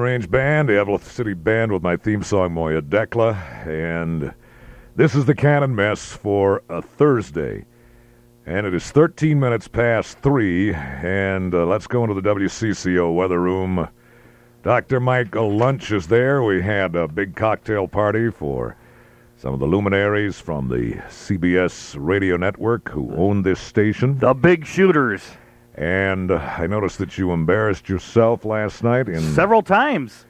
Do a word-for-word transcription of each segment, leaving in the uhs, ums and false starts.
Range Band, the Evelyn City Band with my theme song, Moya Decla. And this is the Cannon Mess for a Thursday. And it is thirteen minutes past three. And uh, let's go into the W C C O weather room. Doctor Michael Lunch is there. We had a big cocktail party for some of the luminaries from the C B S radio network who own this station. The big shooters. And uh, I noticed that you embarrassed yourself last night. In Several times.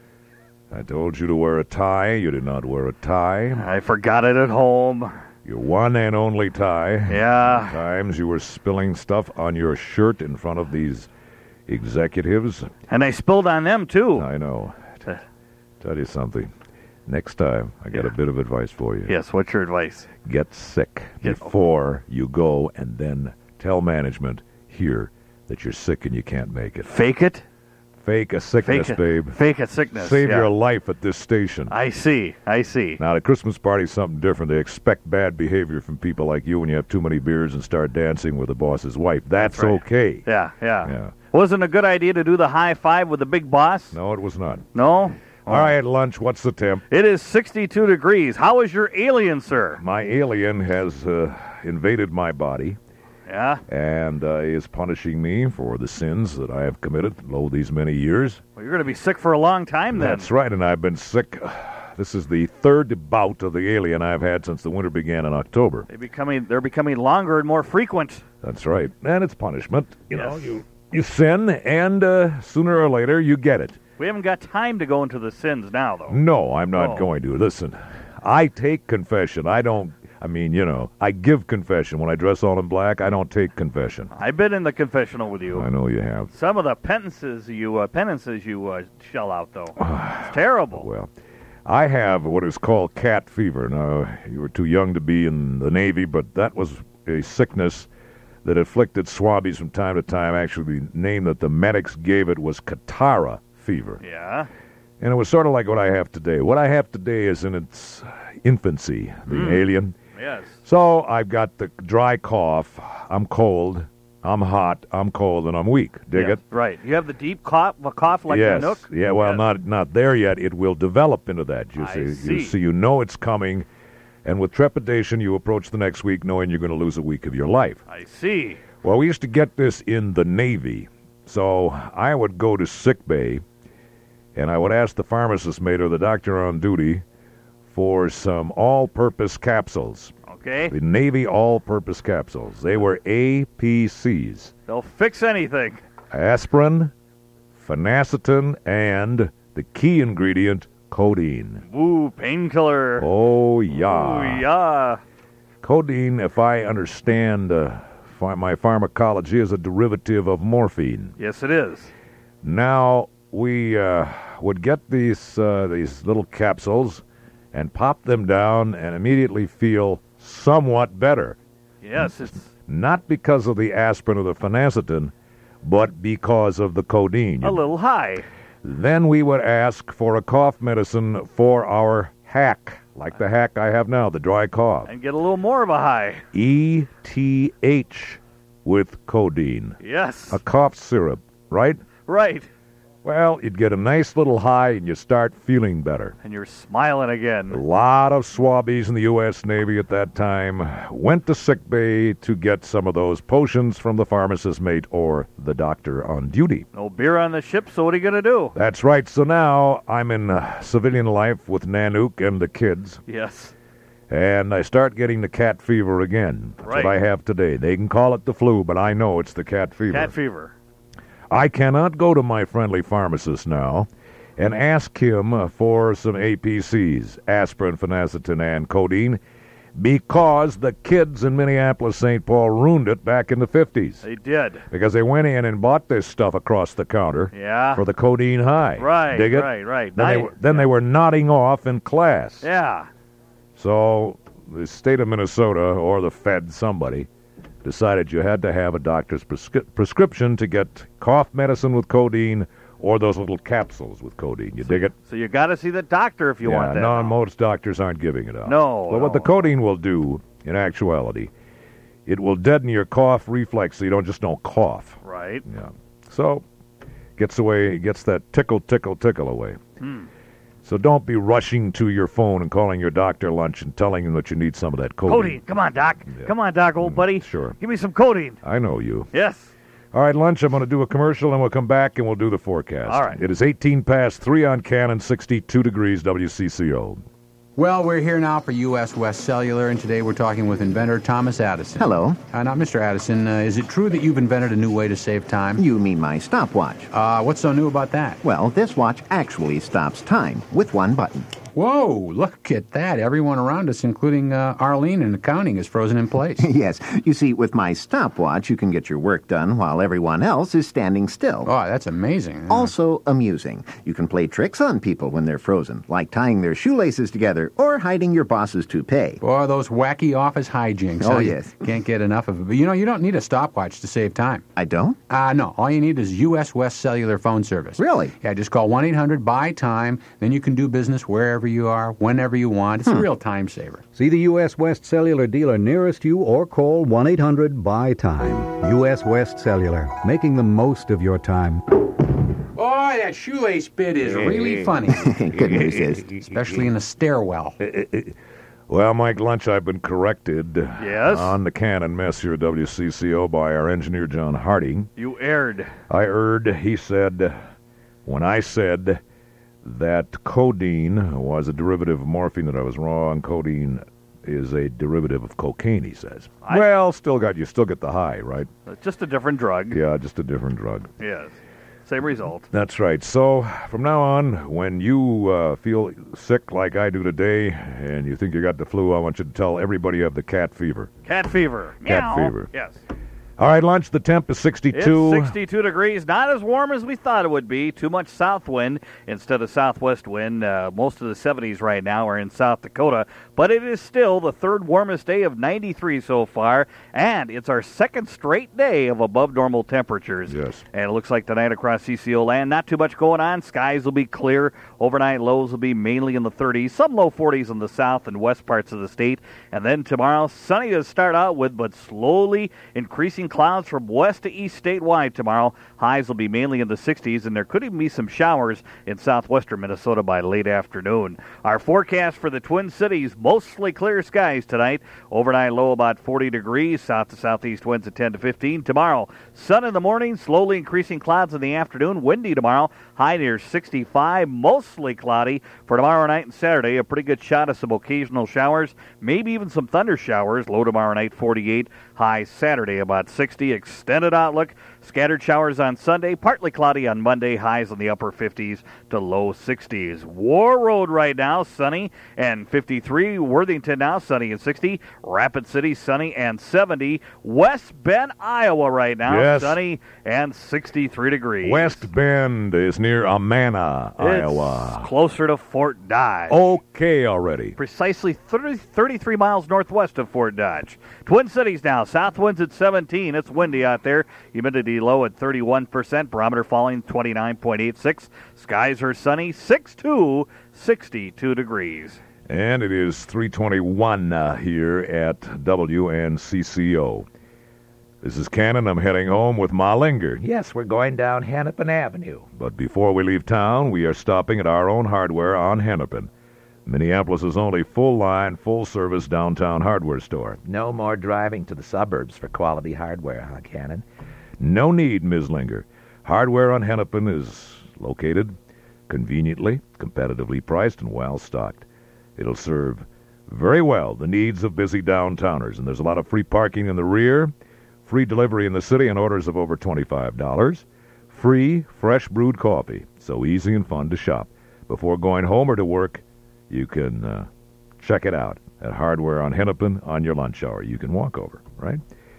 I told you to wear a tie. You did not wear a tie. I forgot it at home. Your one and only tie. Yeah. Times you were spilling stuff on your shirt in front of these executives. And I spilled on them, too. I know. T- tell you something. Next time, I got yeah. a bit of advice for you. Yes, what's your advice? Get sick Get before you go, and then tell management here that you're sick and you can't make it. Fake it? Fake a sickness, Fake a, babe. Fake a sickness. Save yeah. your life at this station. I see. I see. Now, the Christmas party's something different. They expect bad behavior from people like you when you have too many beers and start dancing with the boss's wife. That's, That's right. okay. Yeah, yeah, yeah. Wasn't a good idea to do the high five with the big boss? No, it was not. No? All right, Lunch, what's the temp? It is sixty-two degrees. How is your alien, sir? My alien has uh, invaded my body. Yeah? And uh, is punishing me for the sins that I have committed, lo, these many years. Well, you're going to be sick for a long time, then. That's right, and I've been sick. This is the third bout of the alien I've had since the winter began in October. They becoming, they're becoming longer and more frequent. That's right, and it's punishment. You yes. know, you, you sin, and uh, sooner or later you get it. We haven't got time to go into the sins now, though. No, I'm not oh. going to. Listen, I take confession. I don't, I mean, you know, I give confession. When I dress all in black, I don't take confession. I've been in the confessional with you. I know you have. Some of the penances you, uh, penances you uh, shell out, though. It's terrible. Well, I have what is called cat fever. Now, you were too young to be in the Navy, but that was a sickness that afflicted Swabbies from time to time. Actually, the name that the medics gave it was Katara fever. Yeah. And it was sort of like what I have today. What I have today is in its infancy, the mm. alien. Yes. So I've got the dry cough. I'm cold. I'm hot. I'm cold, and I'm weak. Dig yes, it? Right. You have the deep cough, a cough like yes. the Nook? Yeah, well, yes. not not there yet. It will develop into that, you I see. see. You see, you know it's coming, and with trepidation, you approach the next week knowing you're going to lose a week of your life. I see. Well, we used to get this in the Navy. So I would go to sick bay, and I would ask the pharmacist mate or the doctor on duty for some all-purpose capsules. Okay. The Navy all-purpose capsules. They were A P Cs. They'll fix anything. Aspirin, phenacetin, and the key ingredient, codeine. Ooh, painkiller. Oh, yeah. Oh, yeah. Codeine, if I understand uh, ph- my pharmacology, is a derivative of morphine. Yes, it is. Now, we uh, would get these uh, these little capsules and pop them down and immediately feel somewhat better. Yes, it's... Not because of the aspirin or the phenacetin, but because of the codeine. A little high. Then we would ask for a cough medicine for our hack, like the hack I have now, the dry cough. And get a little more of a high. E T H with codeine. Yes. A cough syrup, right? Right. Well, you'd get a nice little high and you start feeling better. And you're smiling again. A lot of Swabbies in the U S Navy at that time went to sick bay to get some of those potions from the pharmacist mate or the doctor on duty. No beer on the ship, so what are you going to do? That's right. So now I'm in uh, civilian life with Nanook and the kids. Yes. And I start getting the cat fever again. That's right. what I have today. They can call it the flu, but I know it's the cat fever. Cat fever. I cannot go to my friendly pharmacist now and ask him uh, for some A P Cs, aspirin, phenacetin, and codeine, because the kids in Minneapolis, Saint Paul ruined it back in the fifties. They did. Because they went in and bought this stuff across the counter yeah. for the codeine high. Right, Dig it? right, right. Then, I, they, were, then yeah. they were nodding off in class. Yeah. So the state of Minnesota, or the Fed, somebody, decided you had to have a doctor's prescri- prescription to get cough medicine with codeine or those little capsules with codeine. You so, dig it? So you got to see the doctor if you yeah, want that. No, most doctors aren't giving it out. No. But no. what the codeine will do, in actuality, it will deaden your cough reflex so you don't just don't cough. Right. Yeah. So gets away, gets that tickle, tickle, tickle away. Hmm. So don't be rushing to your phone and calling your doctor lunch and telling him that you need some of that codeine. Codeine. Come on, Doc. Yeah. Come on, Doc, old Mm, buddy. sure. Give me some codeine. I know you. Yes. All right, lunch, I'm going to do a commercial, and we'll come back and we'll do the forecast. All right. It is eighteen past three on Cannon, sixty-two degrees W C C O. Well, we're here now for U S West Cellular, and today we're talking with inventor Thomas Addison. Hello. Uh, now, Mister Addison, uh, is it true that you've invented a new way to save time? You mean my stopwatch? Uh, what's so new about that? Well, this watch actually stops time with one button. Whoa, look at that. Everyone around us, including uh, Arlene in accounting, is frozen in place. Yes, you see, with my stopwatch, you can get your work done while everyone else is standing still. Oh, that's amazing. Uh, Also amusing. You can play tricks on people when they're frozen, like tying their shoelaces together or hiding your boss's toupee. Boy, those wacky office hijinks. Oh, huh? yes. Can't get enough of it. But, you know, you don't need a stopwatch to save time. I don't? Uh, no, all you need is U S West Cellular phone service. Really? Yeah, just call one eight hundred buy time. Then you can do business wherever you are, whenever you want. It's a real time saver. See the U S. West Cellular dealer nearest you or call one eight hundred buy time. U S. West Cellular, making the most of your time. Boy, that shoelace bit is really funny, Good news is, especially in a stairwell. Well, Mike Lunch, I've been corrected Yes? on the Cannon mess here at W C C O by our engineer, John Harding. You erred. I erred. He said, when I said that codeine was a derivative of morphine, that I was wrong. Codeine is a derivative of cocaine, he says. I- Well, still got you still get the high, right? Just a different drug. Yeah, just a different drug. Yes. Same result. That's right. So from now on, when you uh, feel sick like I do today, and you think you got the flu, I want you to tell everybody you have the cat fever. Cat fever. Cat Meow. fever. Yes. All right, Lunch, the temp is sixty-two. It's sixty-two degrees. Not as warm as we thought it would be. Too much south wind instead of southwest wind. Uh, most of the seventies right now are in South Dakota. But it is still the third warmest day of ninety-three so far. And it's our second straight day of above normal temperatures. Yes. And it looks like tonight across C C O land, not too much going on. Skies will be clear. Overnight lows will be mainly in the thirties. Some low forties in the south and west parts of the state. And then tomorrow, sunny to start out with, but slowly increasing clouds from west to east statewide tomorrow. Highs will be mainly in the sixties, and there could even be some showers in southwestern Minnesota by late afternoon. Our forecast for the Twin Cities, mostly clear skies tonight. Overnight low about forty degrees, south to southeast winds at ten to fifteen. Tomorrow, sun in the morning, slowly increasing clouds in the afternoon. Windy tomorrow, high near sixty-five, mostly cloudy. For tomorrow night and Saturday, a pretty good shot of some occasional showers, maybe even some thunder showers. Low tomorrow night, forty-eight. High Saturday, about sixty. Extended outlook. Scattered showers on Sunday. Partly cloudy on Monday. Highs in the upper fifties to low sixties. War Road right now, sunny and fifty-three. Worthington now, sunny and sixty. Rapid City, sunny and seventy. West Bend, Iowa right now, Yes. sunny and sixty-three degrees. West Bend is near Amana, It's Iowa. closer to Fort Dodge. Okay already. Precisely thirty, thirty-three miles northwest of Fort Dodge. Twin Cities now, south winds at seventeen. It's windy out there. Humidity low at thirty-one percent. Barometer falling twenty-nine point eight six. Skies are sunny, six two, sixty-two degrees. And it is three twenty-one uh, here at W N C C O. This is Cannon. I'm heading home with Ma Linger. Yes, we're going down Hennepin Avenue. But before we leave town, we are stopping at our own hardware on Hennepin. Minneapolis' only full-line, full-service downtown hardware store. No more driving to the suburbs for quality hardware, huh, Cannon? No need, Miz Linger. Hardware on Hennepin is located conveniently, competitively priced, and well-stocked. It'll serve very well the needs of busy downtowners, and there's a lot of free parking in the rear, free delivery in the city on orders of over twenty-five dollars, free fresh brewed coffee, so easy and fun to shop. Before going home or to work, you can uh, check it out at Hardware on Hennepin on your lunch hour. You can walk over, right?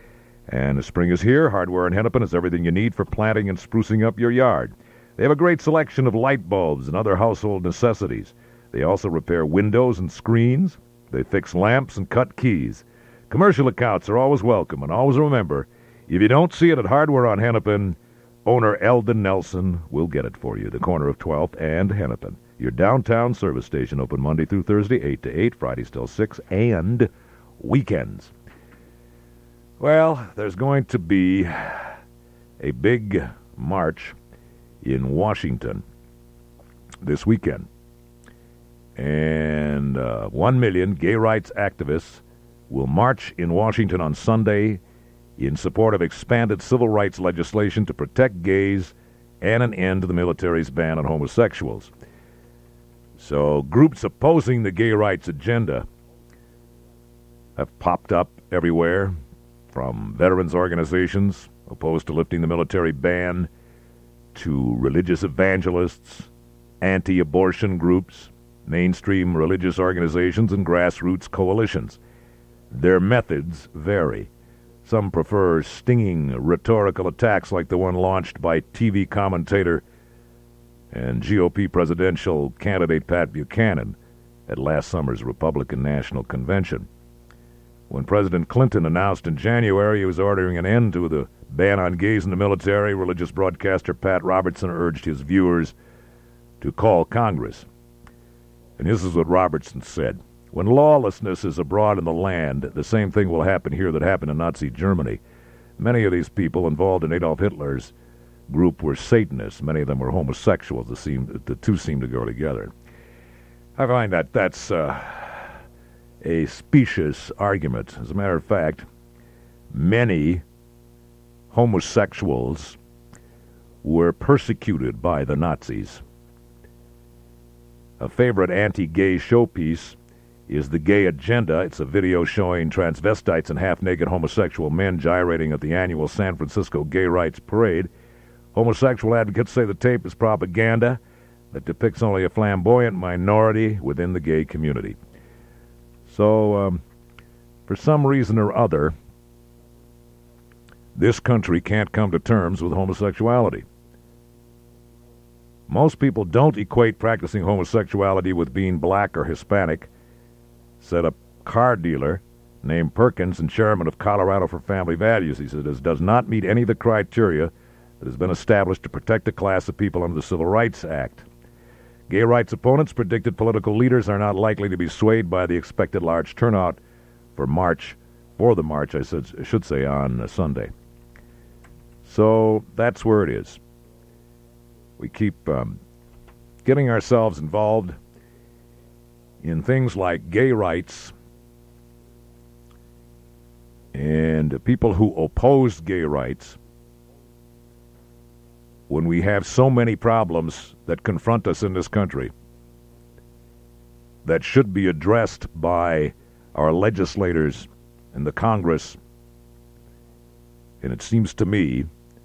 And the spring is here. Hardware on Hennepin is everything you need for planting and sprucing up your yard. They have a great selection of light bulbs and other household necessities. They also repair windows and screens. They fix lamps and cut keys. Commercial accounts are always welcome, and always remember, if you don't see it at Hardware on Hennepin, owner Eldon Nelson will get it for you, the corner of twelfth and Hennepin. Your downtown service station, open Monday through Thursday, eight to eight, Fridays till six, and weekends. Well, there's going to be a big march in Washington this weekend. And uh, one million gay rights activists will march in Washington on Sunday in support of expanded civil rights legislation to protect gays and an end to the military's ban on homosexuals. So groups opposing the gay rights agenda have popped up everywhere, from veterans organizations opposed to lifting the military ban to religious evangelists, anti-abortion groups, mainstream religious organizations, and grassroots coalitions. Their methods vary. Some prefer stinging rhetorical attacks like the one launched by T V commentator and G O P presidential candidate Pat Buchanan at last summer's Republican National Convention. When President Clinton announced in January he was ordering an end to the ban on gays in the military, religious broadcaster Pat Robertson urged his viewers to call Congress. And this is what Robertson said. When lawlessness is abroad in the land, the same thing will happen here that happened in Nazi Germany. Many of these people involved in Adolf Hitler's group were Satanists. Many of them were homosexuals. The, seem, the two seem to go together. I find that that's uh, a specious argument. As a matter of fact, many homosexuals were persecuted by the Nazis. A favorite anti-gay showpiece is The Gay Agenda. It's a video showing transvestites and half-naked homosexual men gyrating at the annual San Francisco Gay Rights Parade. Homosexual advocates say the tape is propaganda that depicts only a flamboyant minority within the gay community. So, um, for some reason or other, this country can't come to terms with homosexuality. Most people don't equate practicing homosexuality with being black or Hispanic, said a car dealer named Perkins and chairman of Colorado for Family Values. He said it does not meet any of the criteria that has been established to protect a class of people under the Civil Rights Act. Gay rights opponents predicted political leaders are not likely to be swayed by the expected large turnout for March, for the march, I, said, I should say, on uh, Sunday. So that's where it is. We keep um, getting ourselves involved in things like gay rights, and people who oppose gay rights, when we have so many problems that confront us in this country that should be addressed by our legislators and the Congress. And it seems to me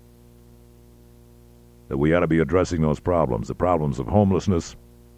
that we ought to be addressing those problems, the problems of homelessness,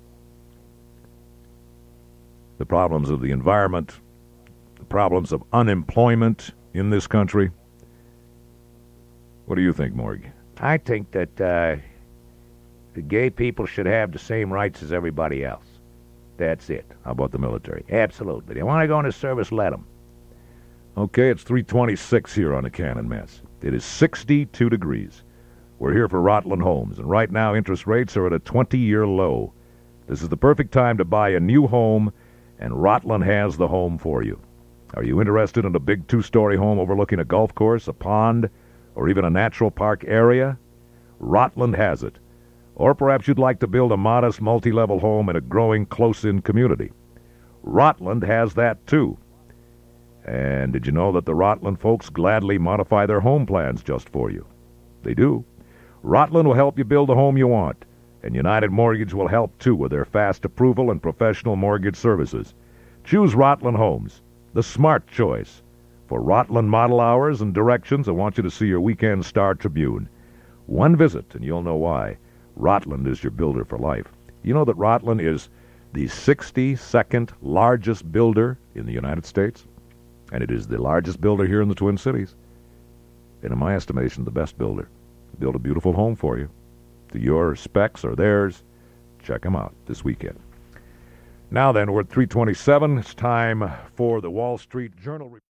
the problems of the environment, the problems of unemployment in this country. What do you think, Morg? I think that uh, the gay people should have the same rights as everybody else. That's it. How about the military? Absolutely. They want to go into service, let them. Okay, it's three twenty-six here on the Cannon Mess. It is sixty-two degrees. We're here for Rotland Homes, and right now interest rates are at a twenty-year low. This is the perfect time to buy a new home, and Rotland has the home for you. Are you interested in a big two-story home overlooking a golf course, a pond, or even a natural park area? Rotland has it. Or perhaps you'd like to build a modest multi-level home in a growing close-in community. Rotland has that too. And did you know that the Rotland folks gladly modify their home plans just for you? They do. Rotland will help you build the home you want, and United Mortgage will help too with their fast approval and professional mortgage services. Choose Rotland Homes, the smart choice. For Rotland model hours and directions, I want you to see your Weekend Star Tribune. One visit, and you'll know why. Rotland is your builder for life. You know that Rotland is the sixty-second largest builder in the United States, and it is the largest builder here in the Twin Cities. And in my estimation, the best builder. Build a beautiful home for you, to your specs or theirs. Check them out this weekend. Now then, we're at three twenty-seven. It's time for the Wall Street Journal.